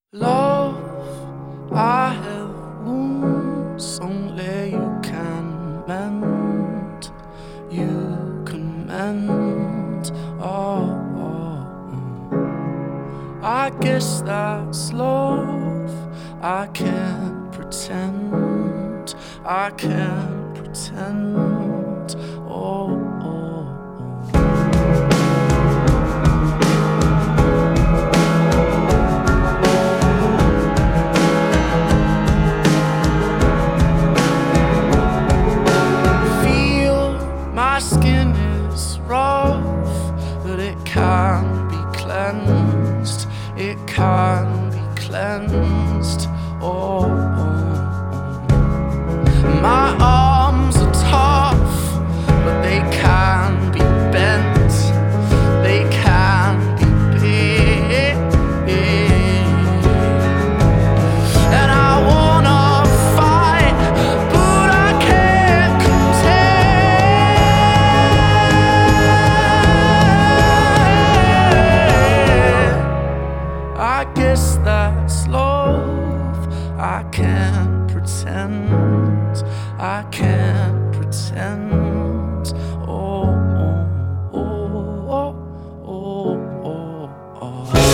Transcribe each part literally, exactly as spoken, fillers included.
Love, I have wounds only you can mend. You can mend. Oh, oh, oh. I guess that's love. I can't pretend. I can't pretend. Oh, oh, oh. My skin is rough, but it can be cleansed. It can be cleansed. Oh, oh, oh. My arms are tough, but they can be bent. They can be big. And I wanna fight, but I can't contend. I guess that's love. I can't pretend. I can't pretend. Oh, oh, oh, oh, oh, oh, oh.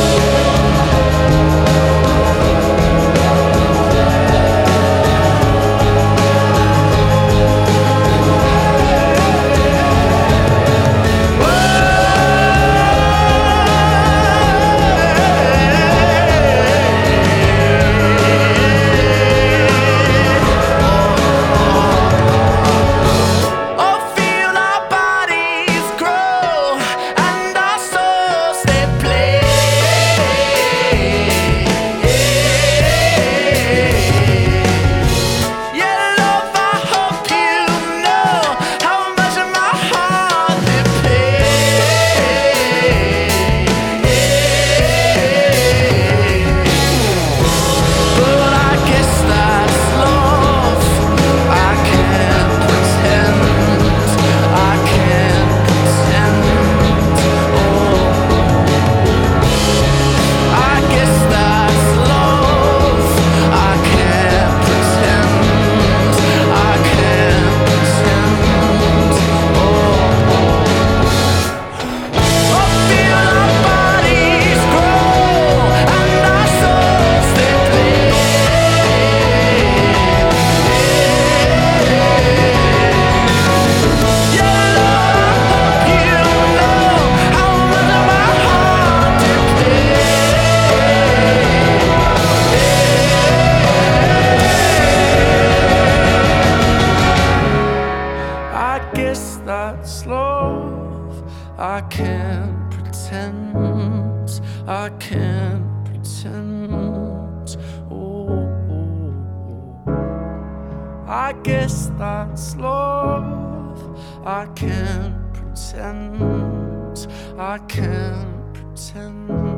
That's love. I can't pretend. I can't pretend. Oh, oh, oh. I guess that's love. I can't pretend. I can't pretend.